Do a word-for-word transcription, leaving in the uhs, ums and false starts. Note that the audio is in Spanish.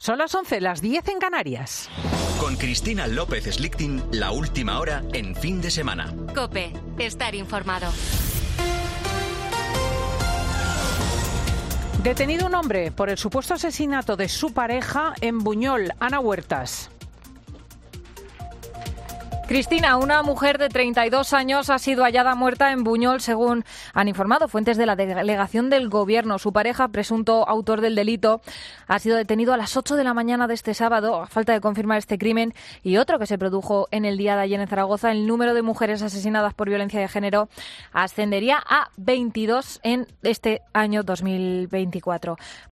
Son las once, las diez en Canarias. Con Cristina López Slichting, la última hora en fin de semana. COPE, estar informado. Detenido un hombre por el supuesto asesinato de su pareja en Buñol. Ana Huertas. Cristina, una mujer de treinta y dos años ha sido hallada muerta en Buñol, según han informado fuentes de la delegación del Gobierno. Su pareja, presunto autor del delito, ha sido detenido a las ocho de la mañana de este sábado, a falta de confirmar este crimen y otro que se produjo en el día de ayer en Zaragoza. El número de mujeres asesinadas por violencia de género ascendería a veintidós en este año dos mil veinticuatro.